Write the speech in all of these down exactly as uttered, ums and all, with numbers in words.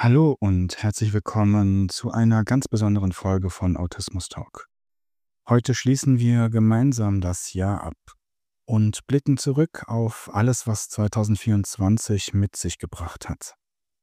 Hallo und herzlich willkommen zu einer ganz besonderen Folge von Autismus Talk. Heute schließen wir gemeinsam das Jahr ab und blicken zurück auf alles, was zwanzig vierundzwanzig mit sich gebracht hat.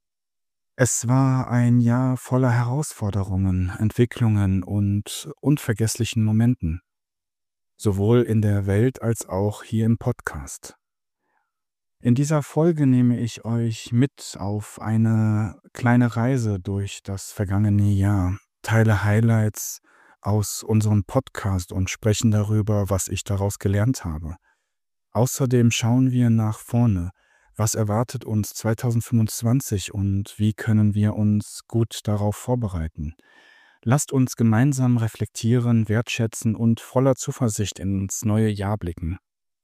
Es war ein Jahr voller Herausforderungen, Entwicklungen und unvergesslichen Momenten, sowohl in der Welt als auch hier im Podcast. In dieser Folge nehme ich euch mit auf eine kleine Reise durch das vergangene Jahr, teile Highlights aus unserem Podcast und sprechen darüber, was ich daraus gelernt habe. Außerdem schauen wir nach vorne. Was erwartet uns zwanzig fünfundzwanzig und wie können wir uns gut darauf vorbereiten? Lasst uns gemeinsam reflektieren, wertschätzen und voller Zuversicht ins neue Jahr blicken.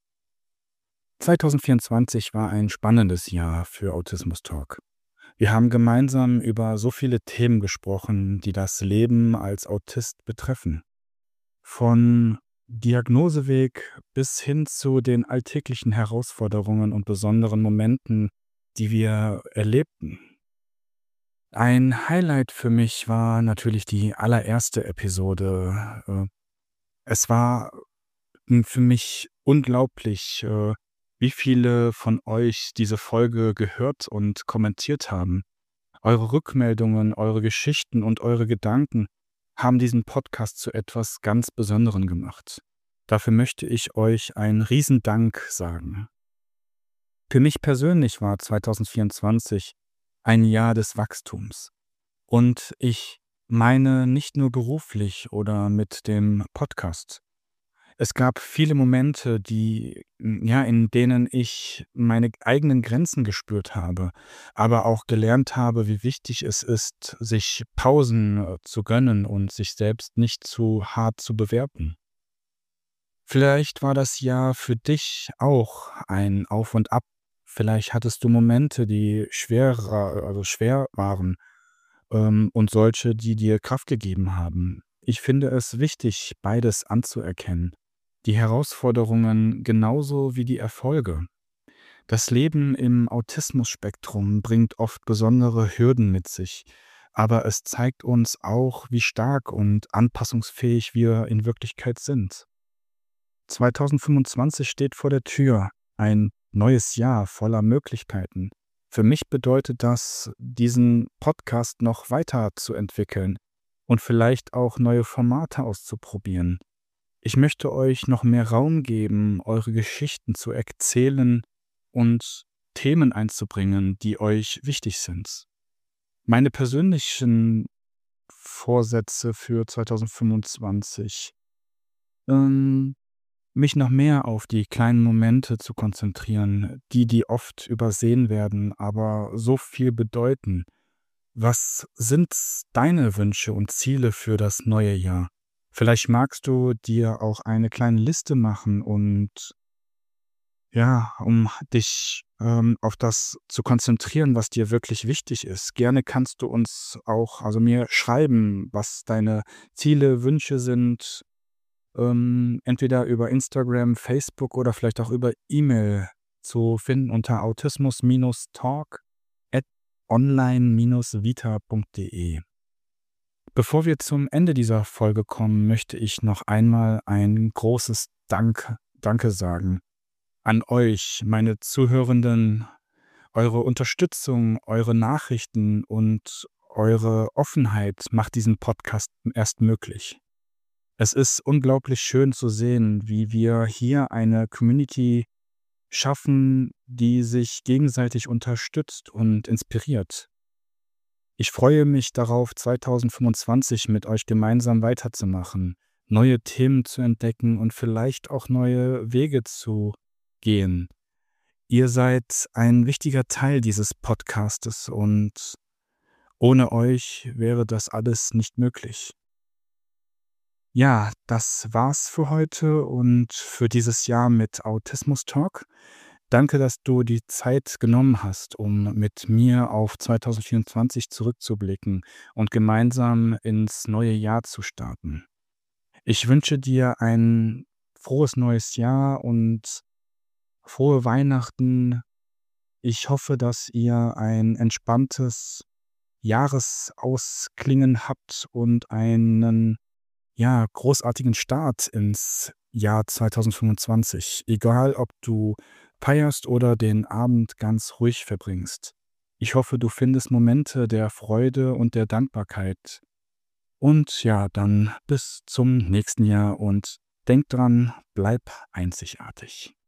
zwanzig vierundzwanzig war ein spannendes Jahr für Autismus Talk. Wir haben gemeinsam über so viele Themen gesprochen, die das Leben als Autist betreffen. Von Diagnoseweg bis hin zu den alltäglichen Herausforderungen und besonderen Momenten, die wir erlebten. Ein Highlight für mich war natürlich die allererste Episode. Äh, Es war m, für mich unglaublich, äh, wie viele von euch diese Folge gehört und kommentiert haben. Eure Rückmeldungen, eure Geschichten und eure Gedanken haben diesen Podcast zu etwas ganz Besonderem gemacht. Dafür möchte ich euch einen Riesendank sagen. Für mich persönlich war zwanzig vierundzwanzig ein Jahr des Wachstums. Und ich meine nicht nur beruflich oder mit dem Podcast. Es gab viele Momente, die, hm, ja, in denen ich meine eigenen Grenzen gespürt habe, aber auch gelernt habe, wie wichtig es ist, sich Pausen, äh, zu gönnen und sich selbst nicht zu hart zu bewerten. Vielleicht war das Jahr für dich auch ein Auf und Ab. Vielleicht hattest du Momente, die schwerer also schwer waren, ähm, und solche, die dir Kraft gegeben haben. Ich finde es wichtig, beides anzuerkennen. Die Herausforderungen genauso wie die Erfolge. Das Leben im Autismus-Spektrum bringt oft besondere Hürden mit sich, aber es zeigt uns auch, wie stark und anpassungsfähig wir in Wirklichkeit sind. zwanzig fünfundzwanzig steht vor der Tür, ein neues Jahr voller Möglichkeiten. Für mich bedeutet das, diesen Podcast noch weiterzuentwickeln und vielleicht auch neue Formate auszuprobieren. Ich möchte euch noch mehr Raum geben, eure Geschichten zu erzählen und Themen einzubringen, die euch wichtig sind. Meine persönlichen Vorsätze für zwanzig fünfundzwanzig, ähm, mich noch mehr auf die kleinen Momente zu konzentrieren, die, die oft übersehen werden, aber so viel bedeuten. Was sind deine Wünsche und Ziele für das neue Jahr? Vielleicht magst du dir auch eine kleine Liste machen und ja, um dich ähm, auf das zu konzentrieren, was dir wirklich wichtig ist. Gerne kannst du uns auch, also mir schreiben, was deine Ziele, Wünsche sind, ähm, entweder über Instagram, Facebook oder vielleicht auch über E-Mail zu finden unter autismus-talk at online-vita.de. Bevor wir zum Ende dieser Folge kommen, möchte ich noch einmal ein großes Dank, Danke sagen an euch, meine Zuhörenden. Eure Unterstützung, eure Nachrichten und eure Offenheit macht diesen Podcast erst möglich. Es ist unglaublich schön zu sehen, wie wir hier eine Community schaffen, die sich gegenseitig unterstützt und inspiriert. Ich freue mich darauf, zwanzig fünfundzwanzig mit euch gemeinsam weiterzumachen, neue Themen zu entdecken und vielleicht auch neue Wege zu gehen. Ihr seid ein wichtiger Teil dieses Podcastes und ohne euch wäre das alles nicht möglich. Ja, das war's für heute und für dieses Jahr mit Autismus Talk. Danke, dass du die Zeit genommen hast, um mit mir auf zwanzig vierundzwanzig zurückzublicken und gemeinsam ins neue Jahr zu starten. Ich wünsche dir ein frohes neues Jahr und frohe Weihnachten. Ich hoffe, dass ihr ein entspanntes Jahresausklingen habt und einen, ja, großartigen Start ins Jahr zweitausendfünfundzwanzig. Egal, ob du feierst oder den Abend ganz ruhig verbringst. Ich hoffe, du findest Momente der Freude und der Dankbarkeit. Und ja, dann bis zum nächsten Jahr und denk dran, bleib einzigartig.